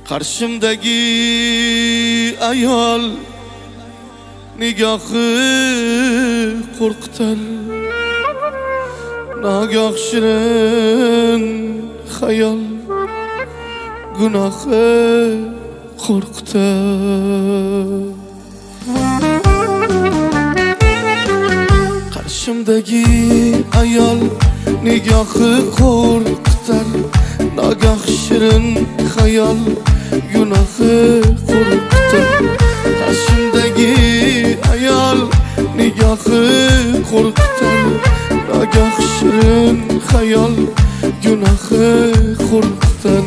Qarshimdagi ayol nigohi qo'rqitar, nagoh shirin xayol gunohi qo'rqitar. Qarshimdagi ayol nigohi qo'rqitar, nagoh shirin xayol gunohi qo'rqitar. Qarshimdagi ayol nigohi qo'rqitar, nagoh shirin xayol gunohi qo'rqitar.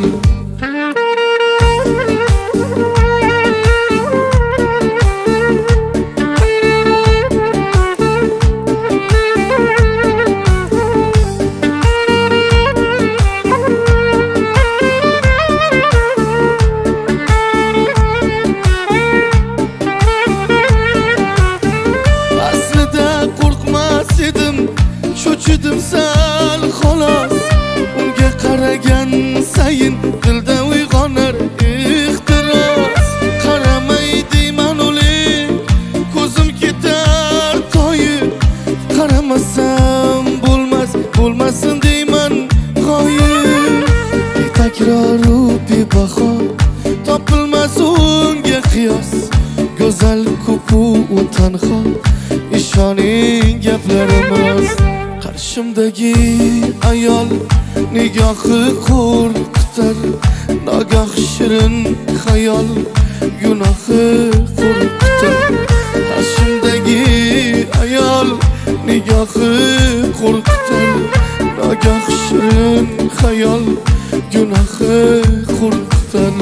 Cho'chidim sal xolos, unga qaragan sayin dilda uyg'onar ehtiros. Qaramay deyman o'lik, ko'zim ketar toyib, qaramasam bo'lmasin deyman g'oyib. Takroru bebaho, topilmas unga qiyos, go'zal ko'pu u tanho, ishoning gaplarimiz. Qarshimdagi ayol nigohi qo'rqitar, nagoh shirin xayol gunohi qo'rqitar. Qarshimdagi ayol nigohi qo'rqitar, nagoh shirin xayol gunohi qo'rqitar.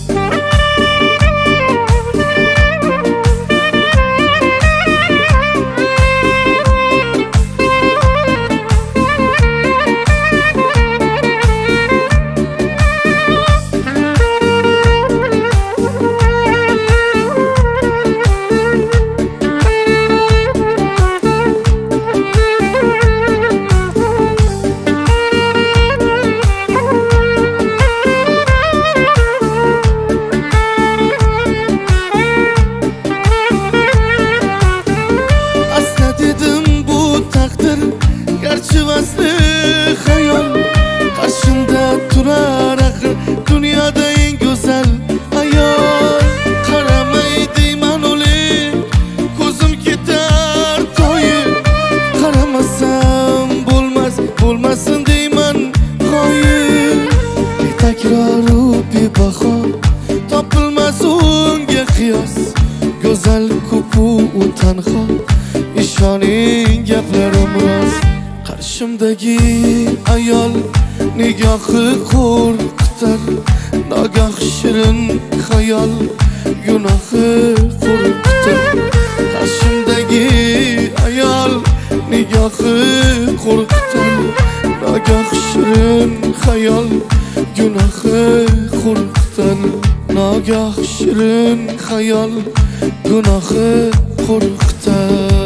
Vasli xayol qarshimda turar, axir dunyoda eng go'zal ayol. Qaramay deyman o'lik, ko'zim ketar toyib, qaramasam bo'lmasin deyman g'oyib. Takroru bebaho, topilmas unga qiyos, go'zal ko'pu u tanho, ishoning gaplarimiz. Qarshimdagi ayol nigohi qo'rqitar, nagoh shirin xayol gunohi qo'rqitar. Qarshimdagi ayol nigohi qo'rqitar, nagoh shirin xayol gunohi qo'rqitar. Nagoh shirin xayol gunohi qo'rqitar.